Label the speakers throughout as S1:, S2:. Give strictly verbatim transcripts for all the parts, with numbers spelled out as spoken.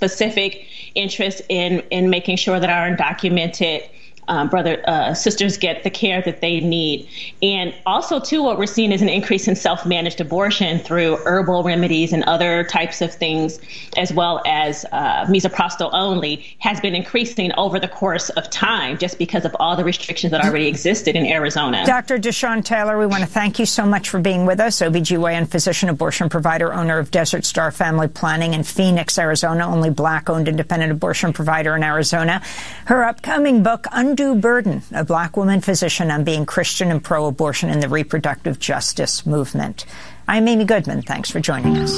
S1: specific interest in, in making sure that our undocumented Um, brother, uh, sisters get the care that they need. And also, too, what we're seeing is an increase in self-managed abortion through herbal remedies and other types of things, as well as uh, misoprostol only, has been increasing over the course of time just because of all the restrictions that already existed in Arizona.
S2: Doctor Deshawn Taylor, we want to thank you so much for being with us. O B G Y N physician, abortion provider, owner of Desert Star Family Planning in Phoenix, Arizona, only Black-owned independent abortion provider in Arizona. Her upcoming book, Undue Burden, a Black woman physician on being Christian and pro-abortion in the reproductive justice movement. I'm Amy Goodman. Thanks for joining us.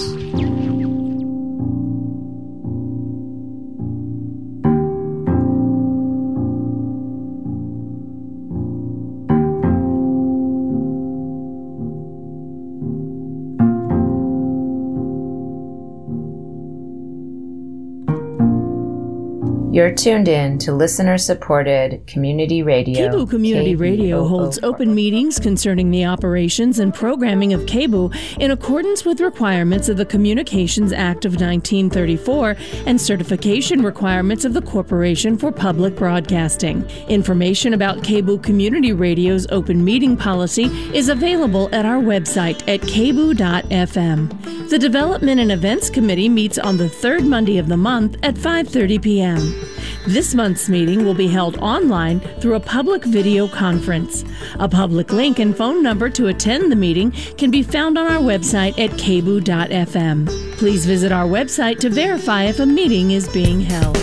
S3: You're tuned in to listener-supported community radio.
S4: KBOO Community
S3: K B O O
S4: Radio holds open meetings concerning the operations and programming of KBOO in accordance with requirements of the Communications Act of nineteen thirty-four and certification requirements of the Corporation for Public Broadcasting. Information about KBOO Community Radio's open meeting policy is available at our website at k b o o dot f m. The Development and Events Committee meets on the third Monday of the month at five thirty p.m. This month's meeting will be held online through a public video conference. A public link and phone number to attend the meeting can be found on our website at k b o o dot f m. Please visit our website to verify if a meeting is being held.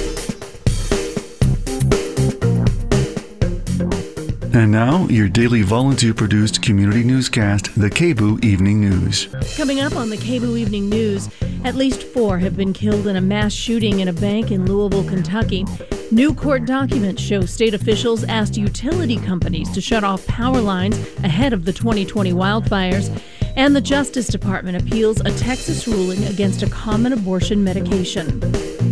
S5: And now, your daily volunteer-produced community newscast, the KBOO Evening News.
S4: Coming up on the KBOO Evening News, at least four have been killed in a mass shooting in a bank in Louisville, Kentucky. New court documents show state officials asked utility companies to shut off power lines ahead of the twenty twenty wildfires. And the Justice Department appeals a Texas ruling against a common abortion medication.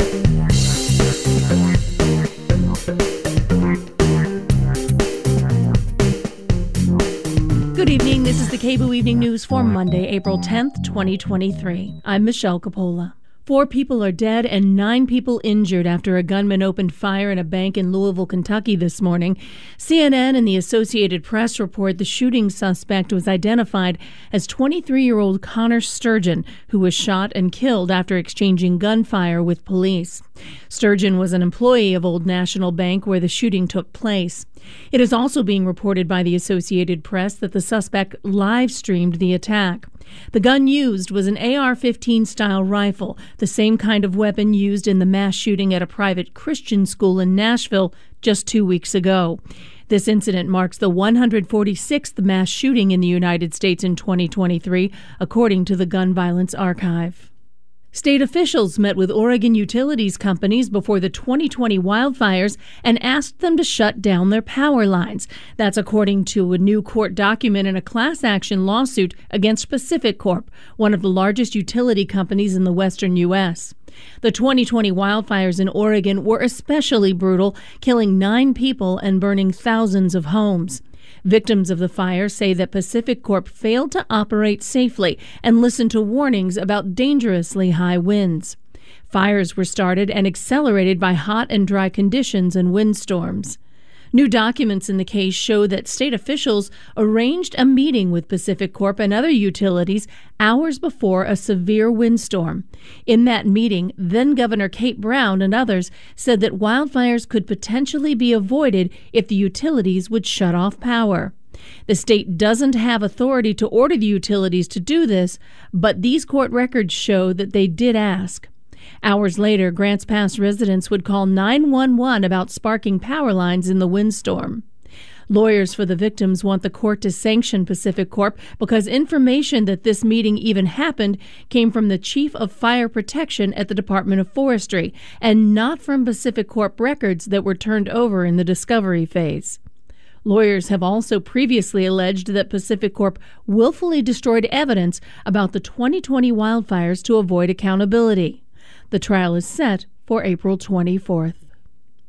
S4: Good evening. This is the KBOO Evening News for Monday, April tenth, twenty twenty-three. I'm Michelle Coppola. Four people are dead and nine people injured after a gunman opened fire in a bank in Louisville, Kentucky this morning. C N N and the Associated Press report the shooting suspect was identified as twenty-three-year-old Connor Sturgeon, who was shot and killed after exchanging gunfire with police. Sturgeon was an employee of Old National Bank where the shooting took place. It is also being reported by the Associated Press that the suspect live-streamed the attack. The gun used was an A R fifteen style rifle, the same kind of weapon used in the mass shooting at a private Christian school in Nashville just two weeks ago. This incident marks the one hundred forty-sixth mass shooting in the United States in twenty twenty-three, according to the Gun Violence Archive. State officials met with Oregon utilities companies before the twenty twenty wildfires and asked them to shut down their power lines. That's according to a new court document in a class action lawsuit against Pacific Corp, one of the largest utility companies in the western U S. The twenty twenty wildfires in Oregon were especially brutal, killing nine people and burning thousands of homes. Victims of the fire say that Pacific Corp failed to operate safely and listen to warnings about dangerously high winds. Fires were started and accelerated by hot and dry conditions and windstorms. New documents in the case show that state officials arranged a meeting with Pacific Corp and other utilities hours before a severe windstorm. In that meeting, then-Governor Kate Brown and others said that wildfires could potentially be avoided if the utilities would shut off power. The state doesn't have authority to order the utilities to do this, but these court records show that they did ask. Hours later, Grants Pass residents would call nine one one about sparking power lines in the windstorm. Lawyers for the victims want the court to sanction Pacific Corp because information that this meeting even happened came from the chief of fire protection at the Department of Forestry and not from Pacific Corp records that were turned over in the discovery phase. Lawyers have also previously alleged that Pacific Corp willfully destroyed evidence about the twenty twenty wildfires to avoid accountability. The trial is set for April twenty-fourth.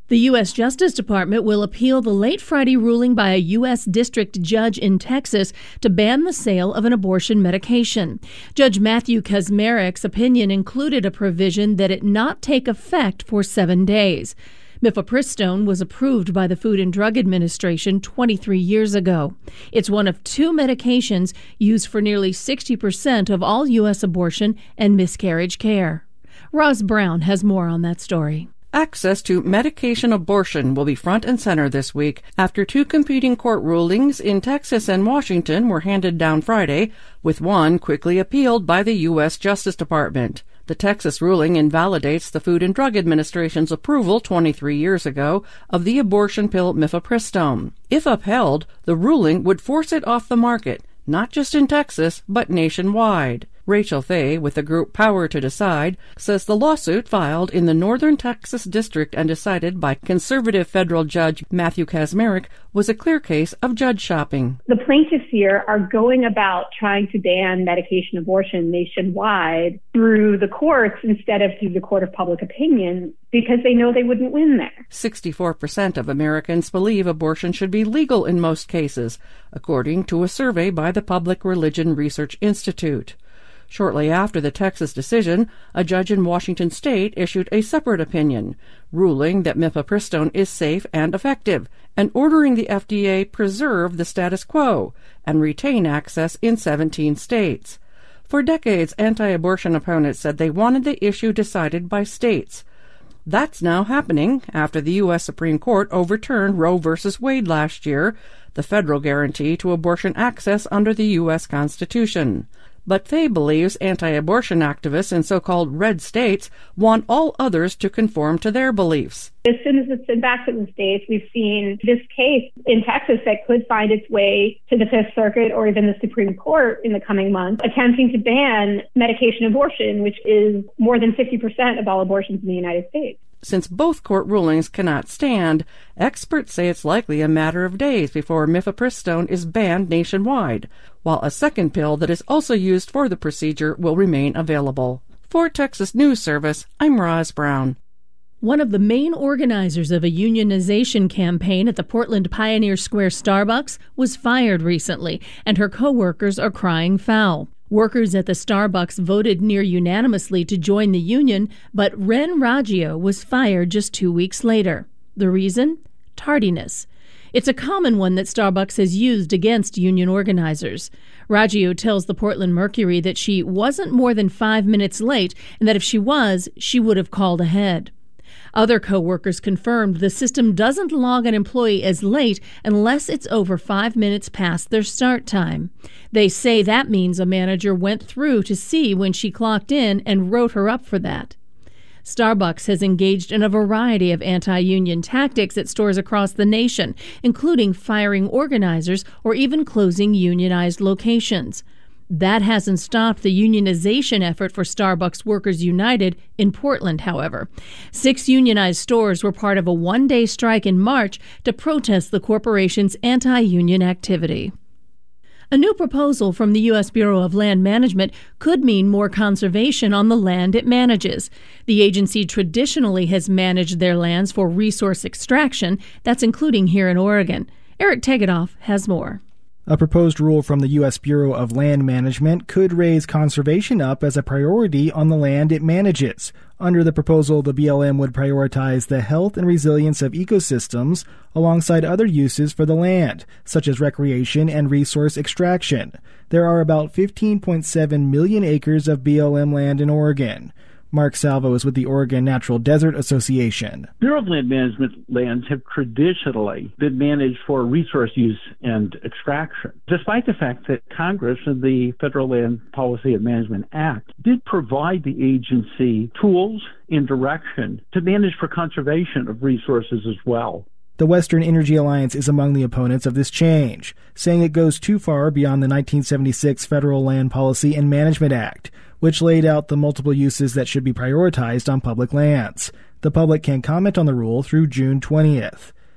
S4: The U S Justice Department will appeal the late Friday ruling by a U S district judge in Texas to ban the sale of an abortion medication. Judge Matthew Kacsmaryk's opinion included a provision that it not take effect for seven days. Mifepristone was approved by the Food and Drug Administration twenty-three years ago. It's one of two medications used for nearly sixty percent of all U S abortion and miscarriage care. Roz Brown has more on that story.
S6: Access to medication abortion will be front and center this week after two competing court rulings in Texas and Washington were handed down Friday, with one quickly appealed by the U S Justice Department. The Texas ruling invalidates the Food and Drug Administration's approval twenty-three years ago of the abortion pill mifepristone. If upheld, the ruling would force it off the market, not just in Texas, but nationwide. Rachel Fay, with the group Power to Decide, says the lawsuit filed in the Northern Texas District and decided by conservative federal judge Matthew Kacsmaryk was a clear case of judge shopping.
S7: The plaintiffs here are going about trying to ban medication abortion nationwide through the courts instead of through the court of public opinion because they know they wouldn't win there.
S6: sixty-four percent of Americans believe abortion should be legal in most cases, according to a survey by the Public Religion Research Institute. Shortly after the Texas decision, a judge in Washington state issued a separate opinion, ruling that mifepristone is safe and effective, and ordering the F D A preserve the status quo and retain access in seventeen states. For decades, anti-abortion opponents said they wanted the issue decided by states. That's now happening after the U S Supreme Court overturned Roe v. Wade last year, the federal guarantee to abortion access under the U S Constitution. But Fay believes anti-abortion activists in so-called red states want all others to conform to their beliefs.
S7: As soon as it's been back to the states, we've seen this case in Texas that could find its way to the Fifth Circuit or even the Supreme Court in the coming months, attempting to ban medication abortion, which is more than fifty percent of all abortions in the United States.
S6: Since both court rulings cannot stand, experts say it's likely a matter of days before mifepristone is banned nationwide, while a second pill that is also used for the procedure will remain available. For Texas News Service, I'm Roz Brown.
S4: One of the main organizers of a unionization campaign at the Portland Pioneer Square Starbucks was fired recently, and her co-workers are crying foul. Workers at the Starbucks voted near unanimously to join the union, but Ren Raggio was fired just two weeks later. The reason? Tardiness. It's a common one that Starbucks has used against union organizers. Raggio tells the Portland Mercury that she wasn't more than five minutes late and that if she was, she would have called ahead. Other co-workers confirmed the system doesn't log an employee as late unless it's over five minutes past their start time. They say that means a manager went through to see when she clocked in and wrote her up for that. Starbucks has engaged in a variety of anti-union tactics at stores across the nation, including firing organizers or even closing unionized locations. That hasn't stopped the unionization effort for Starbucks Workers United in Portland, however. Six unionized stores were part of a one-day strike in March to protest the corporation's anti-union activity. A new proposal from the U S Bureau of Land Management could mean more conservation on the land it manages. The agency traditionally has managed their lands for resource extraction, that's including here in Oregon. Eric Tegetthoff has more.
S8: A proposed rule from the U S Bureau of Land Management could raise conservation up as a priority on the land it manages. Under the proposal, the B L M would prioritize the health and resilience of ecosystems alongside other uses for the land, such as recreation and resource extraction. There are about fifteen point seven million acres of B L M land in Oregon. Mark Salvo is with the Oregon Natural Desert Association.
S9: Bureau of Land Management lands have traditionally been managed for resource use and extraction, despite the fact that Congress and the Federal Land Policy and Management Act did provide the agency tools and direction to manage for conservation of resources as well.
S8: The Western Energy Alliance is among the opponents of this change, saying it goes too far beyond the nineteen seventy-six Federal Land Policy and Management Act, which laid out the multiple uses that should be prioritized on public lands. The public can comment on the rule through June twentieth.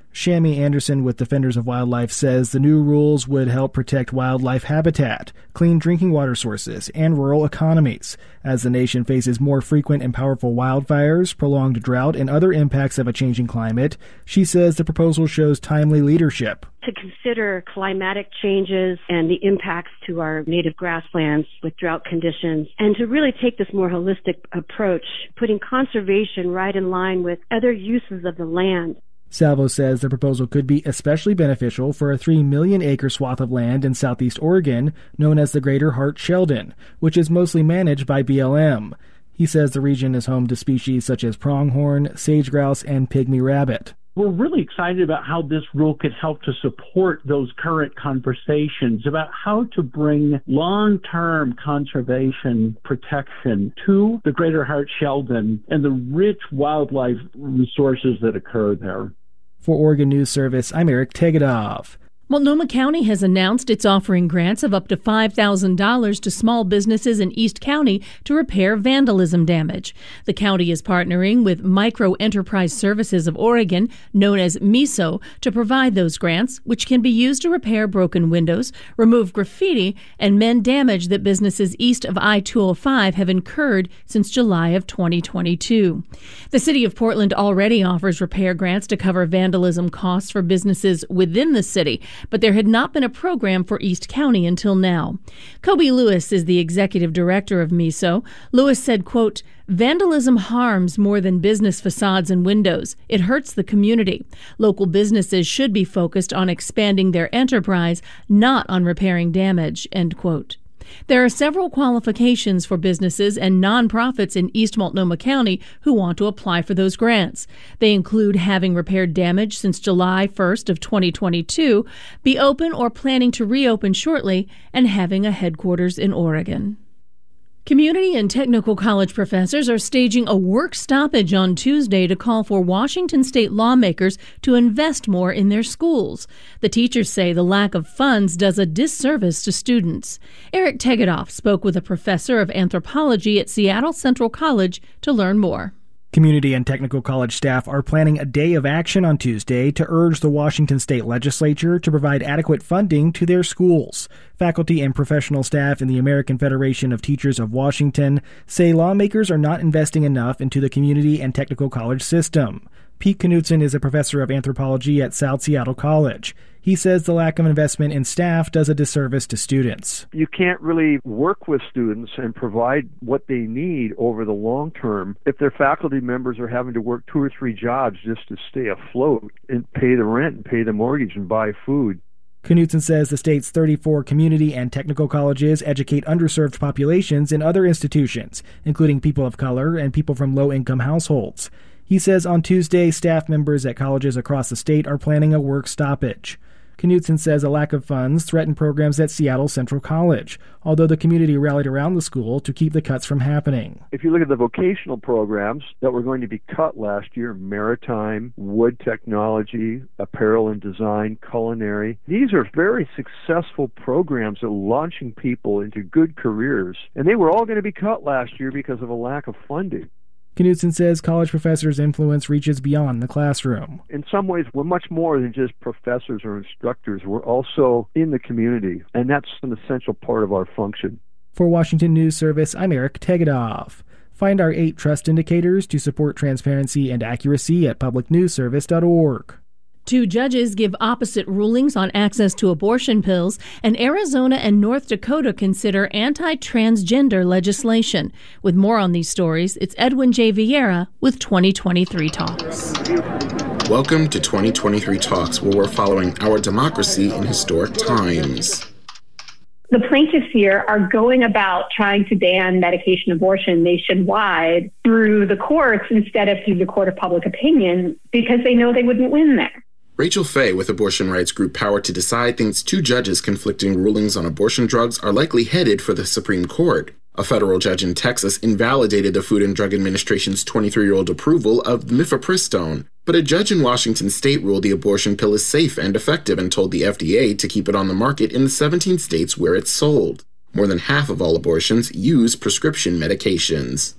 S8: Shami Anderson with Defenders of Wildlife says the new rules would help protect wildlife habitat, clean drinking water sources, and rural economies. As the nation faces more frequent and powerful wildfires, prolonged drought, and other impacts of a changing climate, she says the proposal shows timely leadership.
S10: To consider climatic changes and the impacts to our native grasslands with drought conditions, and to really take this more holistic approach, putting conservation right in line with other uses of the land.
S8: Salvo says the proposal could be especially beneficial for a three million acre swath of land in southeast Oregon known as the Greater Hart-Sheldon, which is mostly managed by B L M. He says the region is home to species such as pronghorn, sage grouse, and pygmy rabbit.
S9: We're really excited about how this rule could help to support those current conversations about how to bring long-term conservation protection to the Greater Hart-Sheldon and the rich wildlife resources that occur there.
S8: For Oregon News Service, I'm Eric Tegetthoff.
S4: Multnomah County has announced it's offering grants of up to five thousand dollars to small businesses in East County to repair vandalism damage. The county is partnering with Micro Enterprise Services of Oregon, known as MISO, to provide those grants, which can be used to repair broken windows, remove graffiti, and mend damage that businesses east of I two oh five have incurred since July of twenty twenty-two. The city of Portland already offers repair grants to cover vandalism costs for businesses within the city, but there had not been a program for East County until now. Kobe Lewis is the executive director of MISO. Lewis said, quote, "Vandalism harms more than business facades and windows. It hurts the community. Local businesses should be focused on expanding their enterprise, not on repairing damage," end quote. There are several qualifications for businesses and nonprofits in East Multnomah County who want to apply for those grants. They include having repaired damage since July first of twenty twenty-two, be open or planning to reopen shortly, and having a headquarters in Oregon. Community and technical college professors are staging a work stoppage on Tuesday to call for Washington state lawmakers to invest more in their schools. The teachers say the lack of funds does a disservice to students. Eric Tegetthoff spoke with a professor of anthropology at Seattle Central College to learn more.
S8: Community and technical college staff are planning a day of action on Tuesday to urge the Washington state legislature to provide adequate funding to their schools. Faculty and professional staff in the American Federation of Teachers of Washington say lawmakers are not investing enough into the community and technical college system. Pete Knutson is a professor of anthropology at South Seattle College. He says the lack of investment in staff does a disservice to students.
S11: You can't really work with students and provide what they need over the long term if their faculty members are having to work two or three jobs just to stay afloat and pay the rent and pay the mortgage and buy food.
S8: Knutson says the state's thirty-four community and technical colleges educate underserved populations in other institutions, including people of color and people from low-income households. He says on Tuesday, staff members at colleges across the state are planning a work stoppage. Knutson says a lack of funds threatened programs at Seattle Central College, although the community rallied around the school to keep the cuts from happening.
S11: If you look at the vocational programs that were going to be cut last year, maritime, wood technology, apparel and design, culinary, these are very successful programs that are launching people into good careers, and they were all going to be cut last year because of a lack of funding.
S8: Knutson says college professors' influence reaches beyond the classroom.
S11: In some ways, we're much more than just professors or instructors. We're also in the community, and that's an essential part of our function.
S8: For Washington News Service, I'm Eric Tegetthoff. Find our eight trust indicators to support transparency and accuracy at public news service dot org.
S4: Two judges give opposite rulings on access to abortion pills, and Arizona and North Dakota consider anti-transgender legislation. With more on these stories, it's Edwin J. Vieira with twenty twenty-three Talks.
S12: Welcome to twenty twenty-three Talks, where we're following our democracy in historic times.
S7: The plaintiffs here are going about trying to ban medication abortion nationwide through the courts instead of through the court of public opinion because they know they wouldn't win there.
S12: Rachel Fay with abortion rights group Power to Decide thinks two judges conflicting rulings on abortion drugs are likely headed for the Supreme Court. A federal judge in Texas invalidated the Food and Drug Administration's twenty-three-year-old approval of mifepristone, but a judge in Washington state ruled the abortion pill is safe and effective and told the F D A to keep it on the market in the seventeen states where it's sold. More than half of all abortions use prescription medications.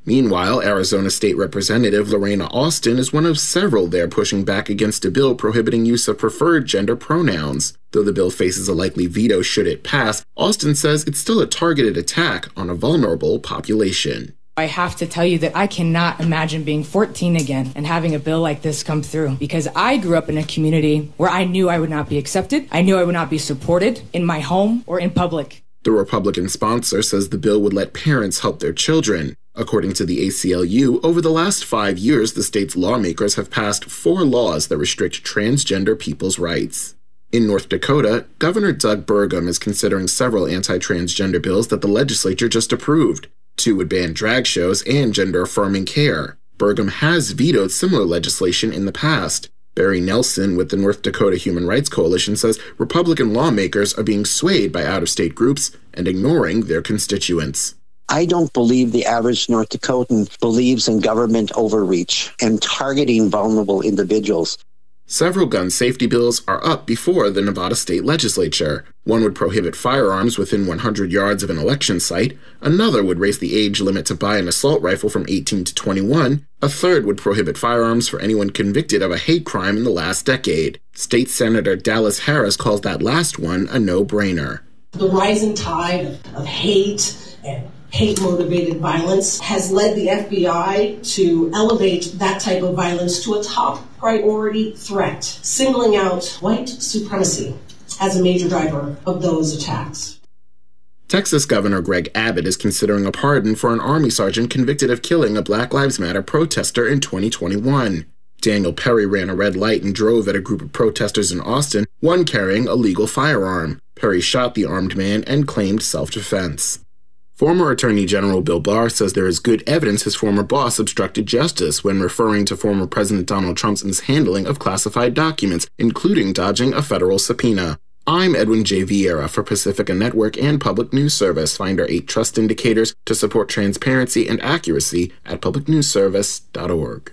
S12: Meanwhile, Arizona State Representative Lorena Austin is one of several there pushing back against a bill prohibiting use of preferred gender pronouns. Though the bill faces a likely veto should it pass, Austin says it's still a targeted attack on a vulnerable population.
S13: I have to tell you that I cannot imagine being fourteen again and having a bill like this come through, because I grew up in a community where I knew I would not be accepted. I knew I would not be supported in my home or in public.
S12: The Republican sponsor says the bill would let parents help their children. According to the A C L U, over the last five years, the state's lawmakers have passed four laws that restrict transgender people's rights. In North Dakota, Governor Doug Burgum is considering several anti-transgender bills that the legislature just approved. Two would ban drag shows and gender-affirming care. Burgum has vetoed similar legislation in the past. Barry Nelson with the North Dakota Human Rights Coalition says Republican lawmakers are being swayed by out-of-state groups and ignoring their constituents.
S14: I don't believe the average North Dakotan believes in government overreach and targeting vulnerable individuals.
S12: Several gun safety bills are up before the Nevada state legislature. One would prohibit firearms within one hundred yards of an election site. Another would raise the age limit to buy an assault rifle from eighteen to twenty-one. A third would prohibit firearms for anyone convicted of a hate crime in the last decade. State Senator Dallas Harris calls that last one a no-brainer.
S15: The rising tide of hate and hate-motivated violence has led the F B I to elevate that type of violence to a top priority threat, singling out white supremacy as a major driver of those attacks.
S12: Texas Governor Greg Abbott is considering a pardon for an Army sergeant convicted of killing a Black Lives Matter protester in twenty twenty-one. Daniel Perry ran a red light and drove at a group of protesters in Austin, one carrying a legal firearm. Perry shot the armed man and claimed self-defense. Former Attorney General Bill Barr says there is good evidence his former boss obstructed justice when referring to former President Donald Trump's mishandling of classified documents, including dodging a federal subpoena. I'm Edwin J. Vieira for Pacifica Network and Public News Service. Find our eight trust indicators to support transparency and accuracy at public news service dot org.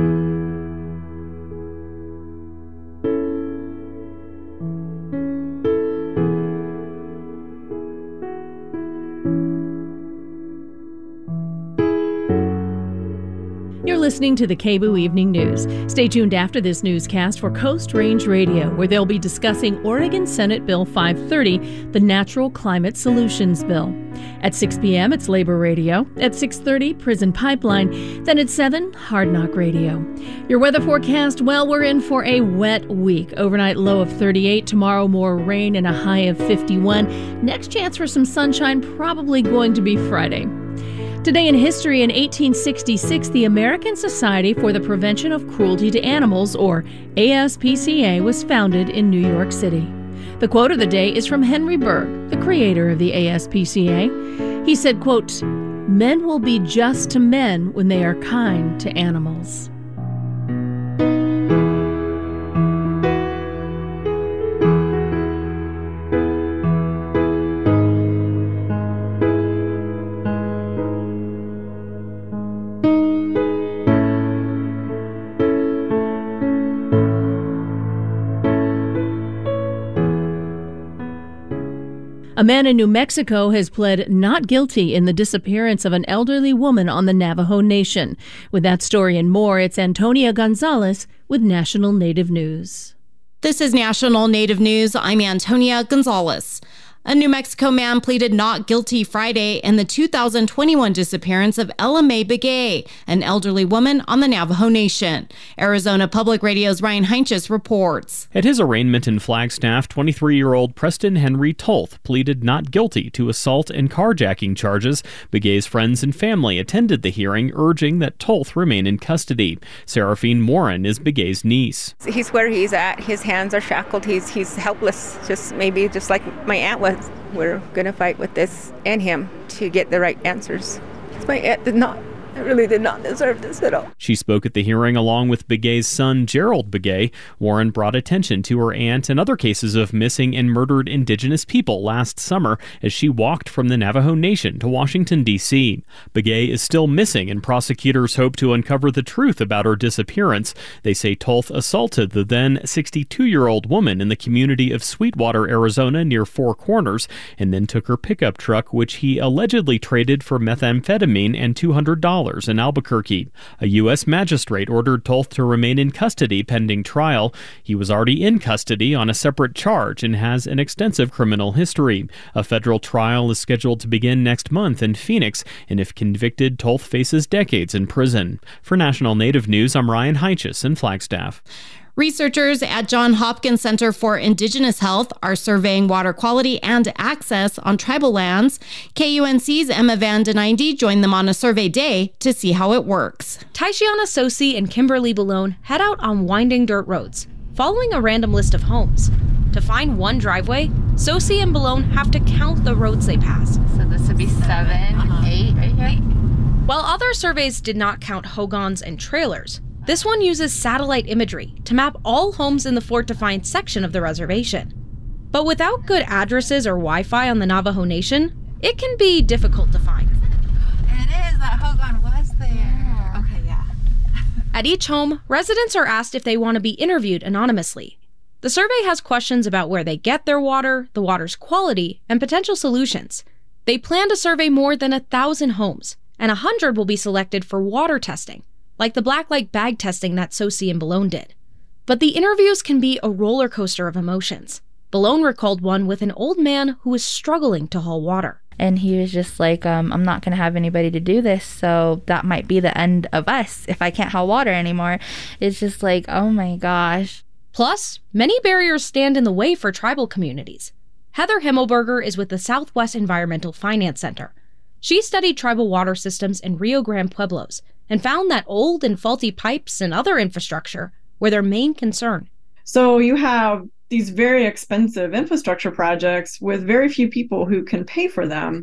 S4: You're listening to the K B O O Evening News. Stay tuned after this newscast for Coast Range Radio, where they'll be discussing Oregon Senate Bill five thirty, the Natural Climate Solutions Bill. At six p.m., it's Labor Radio. At six thirty, Prison Pipeline. Then at seven, Hard Knock Radio. Your weather forecast, well, we're in for a wet week. Overnight low of thirty-eight. Tomorrow, more rain and a high of fifty-one. Next chance for some sunshine probably going to be Friday. Today in history, in eighteen sixty-six, the American Society for the Prevention of Cruelty to Animals, or A S P C A, was founded in New York City. The quote of the day is from Henry Berg, the creator of the A S P C A. He said, quote, "Men will be just to men when they are kind to animals." A man in New Mexico has pled not guilty in the disappearance of an elderly woman on the Navajo Nation. With that story and more, it's Antonia Gonzalez with National Native News.
S16: This is National Native News. I'm Antonia Gonzalez. A New Mexico man pleaded not guilty Friday in the two thousand twenty-one disappearance of Ella Mae Begay, an elderly woman on the Navajo Nation. Arizona Public Radio's Ryan Heinches reports.
S17: At his arraignment in Flagstaff, twenty-three-year-old Preston Henry Tolth pleaded not guilty to assault and carjacking charges. Begay's friends and family attended the hearing, urging that Tolth remain in custody. Seraphine Morin is Begay's niece.
S18: He's where he's at. His hands are shackled. He's he's helpless, just maybe just like my aunt was. We're going to fight with this and him to get the right answers. My aunt did not, I really did not deserve this at all.
S17: She spoke at the hearing along with Begay's son, Gerald Begay. Warren brought attention to her aunt and other cases of missing and murdered Indigenous people last summer as she walked from the Navajo Nation to Washington, D C Begay is still missing, and prosecutors hope to uncover the truth about her disappearance. They say Tolth assaulted the then sixty-two-year-old woman in the community of Sweetwater, Arizona, near Four Corners, and then took her pickup truck, which he allegedly traded for methamphetamine and two hundred dollars. trailers in Albuquerque. A U S magistrate ordered Toth to remain in custody pending trial. He was already in custody on a separate charge and has an extensive criminal history. A federal trial is scheduled to begin next month in Phoenix, and if convicted, Toth faces decades in prison. For National Native News, I'm Ryan Heiches in Flagstaff.
S16: Researchers at Johns Hopkins Center for Indigenous Health are surveying water quality and access on tribal lands. K U N C's Emma Van Denindy joined them on a survey day to see how it works.
S19: Taishiana Sosi and Kimberly Balone head out on winding dirt roads, following a random list of homes. To find one driveway, Sosi and Balone have to count the roads they pass.
S20: So this would be seven, uh-huh. eight right here.
S19: While other surveys did not count hogans and trailers, this one uses satellite imagery to map all homes in the Fort-Defiance section of the reservation. But without good addresses or Wi-Fi on the Navajo Nation, it can be difficult to find.
S20: It is, that hogan was there. Yeah. Okay, yeah.
S19: At each home, residents are asked if they want to be interviewed anonymously. The survey has questions about where they get their water, the water's quality, and potential solutions. They plan to survey more than a thousand homes, and a hundred will be selected for water testing, like the black light bag testing that Sosi and Balone did. But the interviews can be a roller coaster of emotions. Balone recalled one with an old man who was struggling to haul water.
S21: And he was just like, um, I'm not going to have anybody to do this, so that might be the end of us if I can't haul water anymore. It's just like, oh my gosh.
S19: Plus, many barriers stand in the way for tribal communities. Heather Himmelberger is with the Southwest Environmental Finance Center. She studied tribal water systems in Rio Grande Pueblos and found that old and faulty pipes and other infrastructure were their main concern.
S22: So you have these very expensive infrastructure projects with very few people who can pay for them.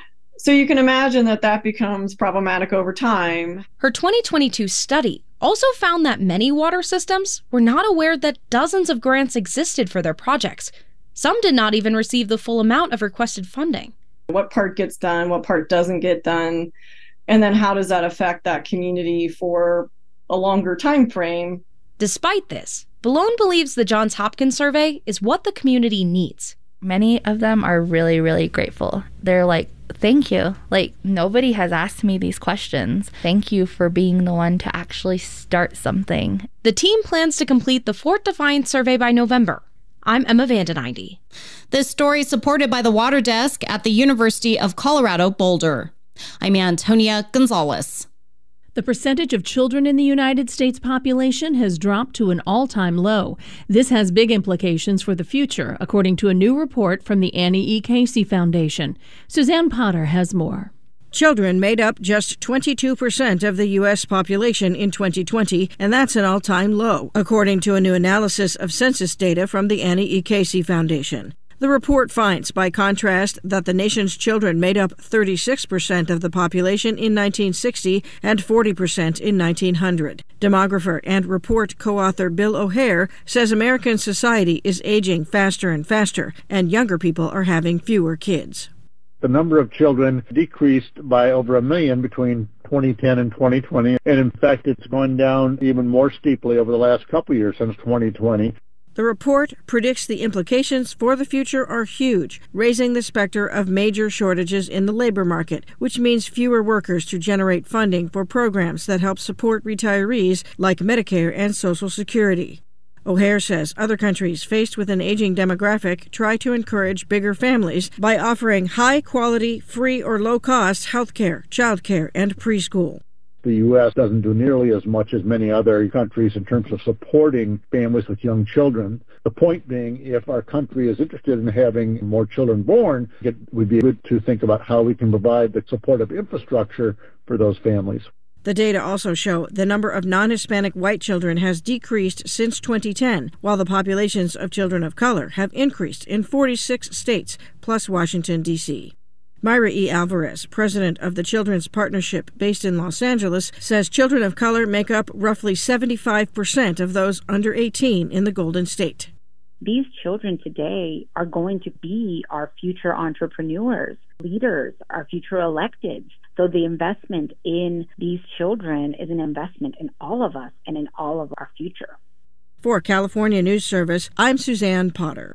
S22: So you can imagine that that becomes problematic over time.
S19: Her twenty twenty-two study also found that many water systems were not aware that dozens of grants existed for their projects. Some did not even receive the full amount of requested funding.
S22: What part gets done, what part doesn't get done, and then how does that affect that community for a longer time frame?
S19: Despite this, Balone believes the Johns Hopkins survey is what the community needs.
S21: Many of them are really, really grateful. They're like, thank you. Like, nobody has asked me these questions. Thank you for being the one to actually start something.
S19: The team plans to complete the Fort-Defiance survey by November. I'm Emma Van Denindy.
S16: This story is supported by the Water Desk at the University of Colorado Boulder. I'm Antonia Gonzalez.
S4: The percentage of children in the United States population has dropped to an all-time low. This has big implications for the future, according to a new report from the Annie E. Casey Foundation. Suzanne Potter has more.
S23: Children made up just twenty-two percent of the U S population in twenty twenty, and that's an all-time low, according to a new analysis of census data from the Annie E. Casey Foundation. The report finds, by contrast, that the nation's children made up thirty-six percent of the population in nineteen sixty and forty percent in nineteen hundred. Demographer and report co-author Bill O'Hare says American society is aging faster and faster, and younger people are having fewer kids.
S24: The number of children decreased by over a million between twenty ten and twenty twenty, and in fact it's gone down even more steeply over the last couple of years since twenty twenty.
S23: The report predicts the implications for the future are huge, raising the specter of major shortages in the labor market, which means fewer workers to generate funding for programs that help support retirees like Medicare and Social Security. O'Hare says other countries faced with an aging demographic try to encourage bigger families by offering high-quality, free or low-cost health care, child care, and preschool.
S24: The U S doesn't do nearly as much as many other countries in terms of supporting families with young children. The point being, if our country is interested in having more children born, it would be good to think about how we can provide the supportive infrastructure for those families.
S23: The data also show the number of non-Hispanic white children has decreased since twenty ten, while the populations of children of color have increased in forty-six states, plus Washington, D C Myra E. Alvarez, president of the Children's Partnership based in Los Angeles, says children of color make up roughly seventy-five percent of those under eighteen in the Golden State.
S25: These children today are going to be our future entrepreneurs, leaders, our future electeds. So the investment in these children is an investment in all of us and in all of our future.
S23: For California News Service, I'm Suzanne Potter.
S4: For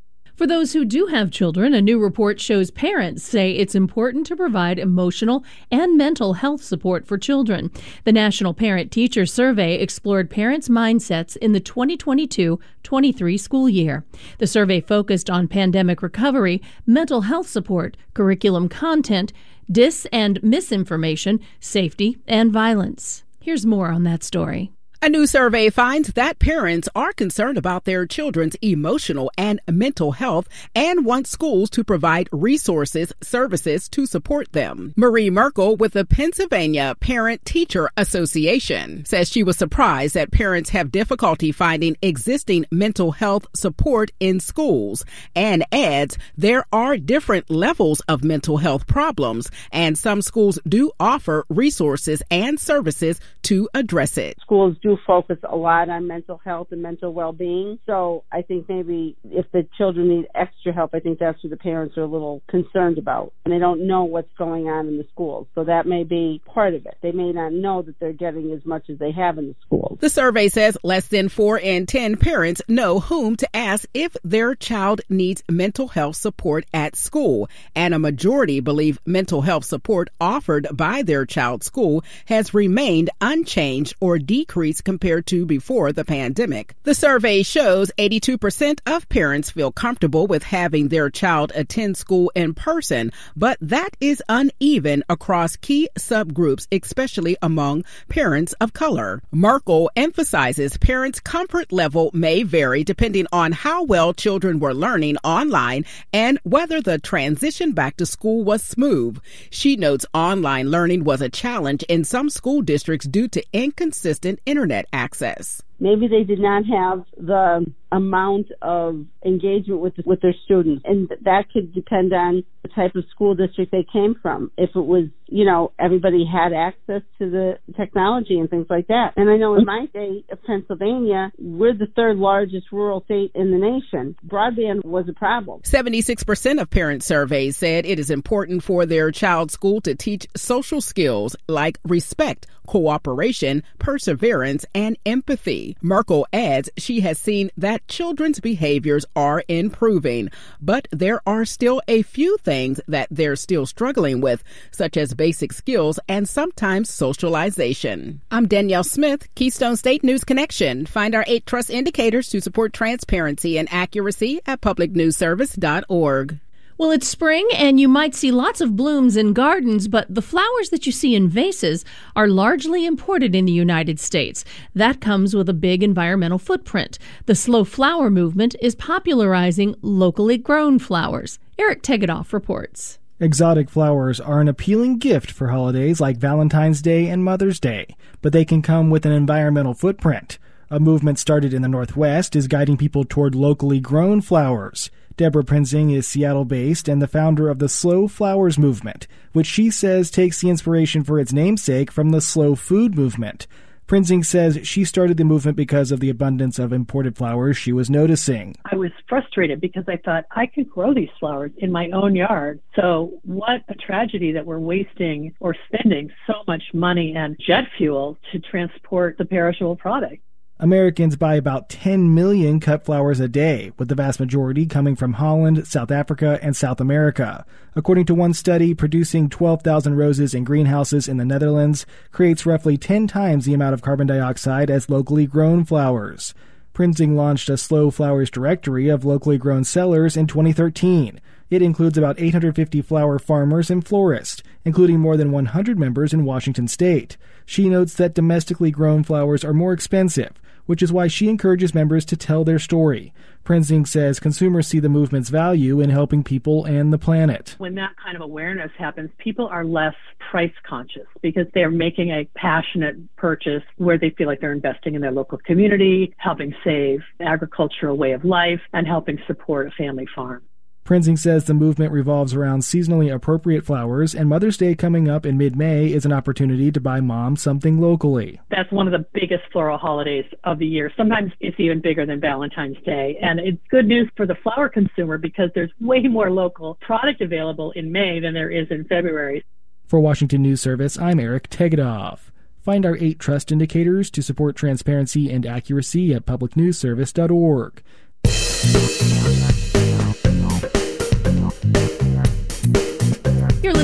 S4: For those who do have children, a new report shows parents say it's important to provide emotional and mental health support for children. The National Parent-Teacher Survey explored parents' mindsets in the twenty twenty-two twenty-three school year. The survey focused on pandemic recovery, mental health support, curriculum content, dis- and misinformation, safety, and violence. Here's more on that story.
S1: A new survey finds that parents are concerned about their children's emotional and mental health and want schools to provide resources, services to support them. Marie Merkel with the Pennsylvania Parent-Teacher Association says she was surprised that parents have difficulty finding existing mental health support in schools and adds there are different levels of mental health problems and some schools do offer resources and services to address it.
S2: Schools do focus a lot on mental health and mental well-being. So I think maybe if the children need extra help, I think that's what the parents are a little concerned about. And they don't know what's going on in the schools. So that may be part of it. They may not know that they're getting as much as they have in the schools.
S1: The survey says less than four in ten parents know whom to ask if their child needs mental health support at school. And a majority believe mental health support offered by their child's school has remained unchanged or decreased compared to before the pandemic. The survey shows eighty-two percent of parents feel comfortable with having their child attend school in person, but that is uneven across key subgroups, especially among parents of color. Merkel emphasizes parents' comfort level may vary depending on how well children were learning online and whether the transition back to school was smooth. She notes online learning was a challenge in some school districts due to inconsistent internet access.
S2: Maybe they did not have the amount of engagement with with their students, and that could depend on the type of school district they came from. If it was, you know, everybody had access to the technology and things like that. And I know in my state of Pennsylvania, we're the third largest rural state in the nation. Broadband was a problem.
S1: seventy-six percent of parents surveyed said it is important for their child's school to teach social skills like respect, cooperation, perseverance, and empathy. Merkel adds she has seen that children's behaviors are improving, but there are still a few things that they're still struggling with, such as basic skills and sometimes socialization. I'm Danielle Smith, Keystone State News Connection. Find our eight trust indicators to support transparency and accuracy at public news service dot org.
S4: Well, it's spring, and you might see lots of blooms in gardens, but the flowers that you see in vases are largely imported in the United States. That comes with a big environmental footprint. The slow flower movement is popularizing locally grown flowers. Eric Tegedoff reports.
S8: Exotic flowers are an appealing gift for holidays like Valentine's Day and Mother's Day, but they can come with an environmental footprint. A movement started in the Northwest is guiding people toward locally grown flowers. Deborah Prinzing is Seattle-based and the founder of the Slow Flowers movement, which she says takes the inspiration for its namesake from the slow food movement. Prinzing says she started the movement because of the abundance of imported flowers she was noticing.
S3: I was frustrated because I thought I could grow these flowers in my own yard. So what a tragedy that we're wasting or spending so much money and jet fuel to transport the perishable product.
S8: Americans buy about ten million cut flowers a day, with the vast majority coming from Holland, South Africa, and South America. According to one study, producing twelve thousand roses in greenhouses in the Netherlands creates roughly ten times the amount of carbon dioxide as locally grown flowers. Prinzing launched a Slow Flowers directory of locally grown sellers in twenty thirteen. It includes about eight hundred fifty flower farmers and florists, including more than one hundred members in Washington state. She notes that domestically grown flowers are more expensive, which is why she encourages members to tell their story. Prinzing says consumers see the movement's value in helping people and the planet.
S3: When that kind of awareness happens, people are less price conscious because they're making a passionate purchase where they feel like they're investing in their local community, helping save agricultural way of life, and helping support a family farm.
S8: Prinzing says the movement revolves around seasonally appropriate flowers, and Mother's Day coming up in mid-May is an opportunity to buy mom something locally.
S3: That's one of the biggest floral holidays of the year. Sometimes it's even bigger than Valentine's Day. And it's good news for the flower consumer because there's way more local product available in May than there is in February.
S8: For Washington News Service, I'm Eric Tegedoff. Find our eight trust indicators to support transparency and accuracy at public news service dot org.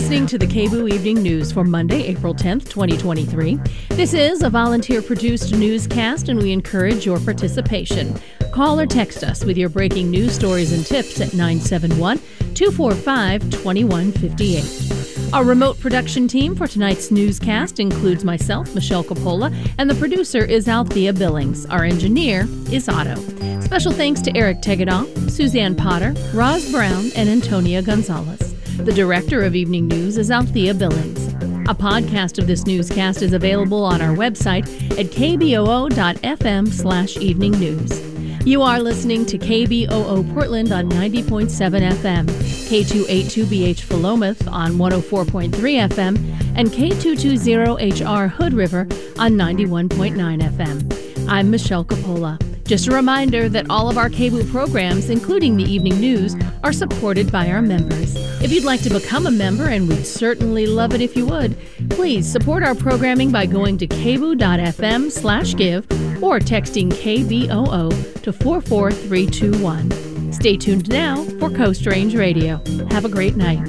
S4: listening to the K B O Evening News for Monday, April tenth, twenty twenty-three. This is a volunteer-produced newscast, and we encourage your participation. Call or text us with your breaking news stories and tips at nine seven one, two four five, two one five eight. Our remote production team for tonight's newscast includes myself, Michelle Coppola, and the producer is Althea Billings. Our engineer is Otto. Special thanks to Eric Tegedaw, Suzanne Potter, Roz Brown, and Antonia Gonzalez. The director of Evening News is Althea Billings. A podcast of this newscast is available on our website at k b o o dot f m slash evening news. You are listening to K B O O Portland on ninety point seven F M, K two eighty-two B H Philomath on one oh four point three F M, and K two twenty H R Hood River on ninety-one point nine F M. I'm Michelle Coppola. Just a reminder that all of our K B O O programs, including the evening news, are supported by our members. If you'd like to become a member, and we'd certainly love it if you would, please support our programming by going to k b o o dot f m slash give or texting K B O O to four four three two one. Stay tuned now for Coast Range Radio. Have a great night.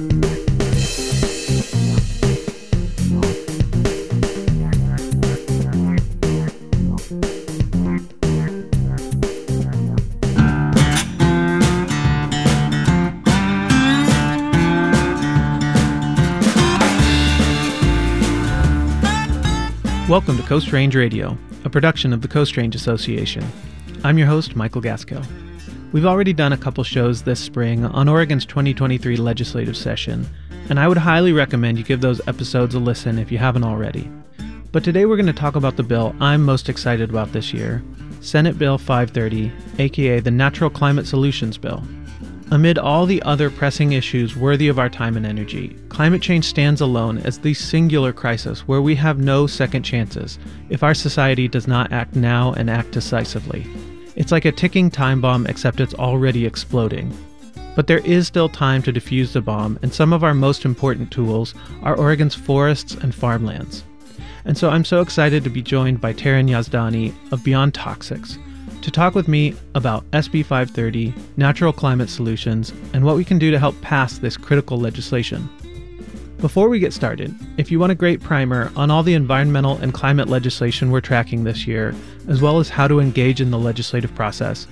S5: Welcome to Coast Range Radio, a production of the Coast Range Association. I'm your host, Michael Gasco. We've already done a couple shows this spring on Oregon's twenty twenty-three legislative session, and I would highly recommend you give those episodes a listen if you haven't already. But today we're going to talk about the bill I'm most excited about this year, Senate Bill five thirty, aka the Natural Climate Solutions Bill. Amid all the other pressing issues worthy of our time and energy, climate change stands alone as the singular crisis where we have no second chances if our society does not act now and act decisively. It's like a ticking time bomb, except it's already exploding. But there is still time to defuse the bomb, and some of our most important tools are Oregon's forests and farmlands. And so I'm so excited to be joined by Taryn Yazdani of Beyond Toxics to talk with me about S B five thirty, natural climate solutions, and what we can do to help pass this critical legislation. Before we get started, if you want a great primer on all the environmental and climate legislation we're tracking this year, as well as how to engage in the legislative process,